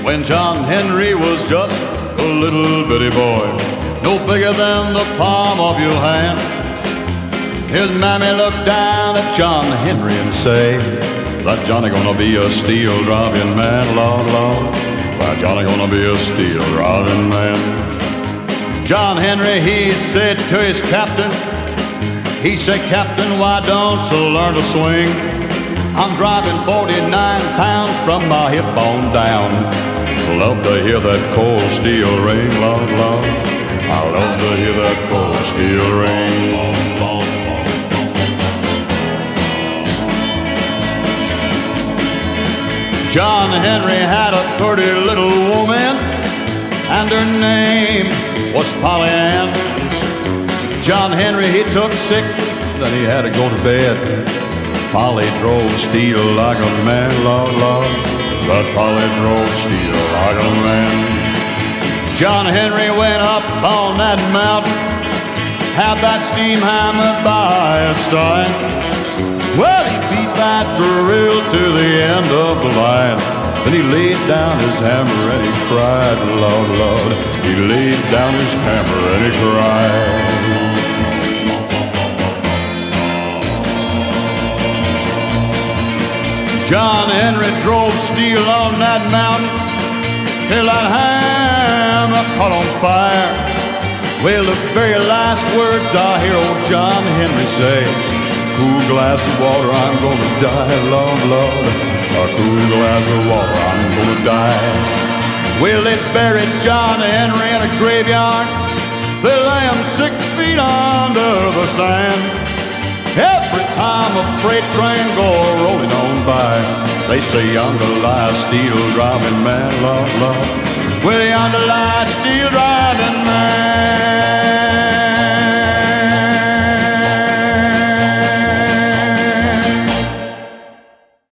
when John Henry was just a little bitty boy, no bigger than the palm of your hand. His mammy looked down at John Henry and say, that Johnny gonna be a steel driving man, Lord, Lord. That Johnny gonna be a steel driving man. John Henry, he said to his captain, he said, Captain, why don't you learn to swing? I'm driving 49 pounds from my hip bone down. Love to hear that cold steel ring, Lord, Lord. I love to hear that cold steel ring. John Henry had a pretty little woman, and her name was Polly Ann. John Henry, he took sick, then he had to go to bed. Polly drove steel like a man, Lord, Lord. But Polly drove steel like a man. John Henry went up on that mountain, had that steam hammer by his side. Well, he beat that drill to the end of the line. Then he laid down his hammer and he cried, Lord, Lord. He laid down his hammer and he cried. John Henry drove steel on that mountain till that hammer caught on fire. Well, the very last words I hear old John Henry say, cool glass of water, I'm gonna die, Lord, Lord. A cool glass of water, I'm gonna die. Well, they buried John Henry in a graveyard. They lay him 6 feet under the sand. Every time a freight train go rolling on by, they say yonder lies steel driving man, Lord, Lord. Well, yonder lies steel driving man.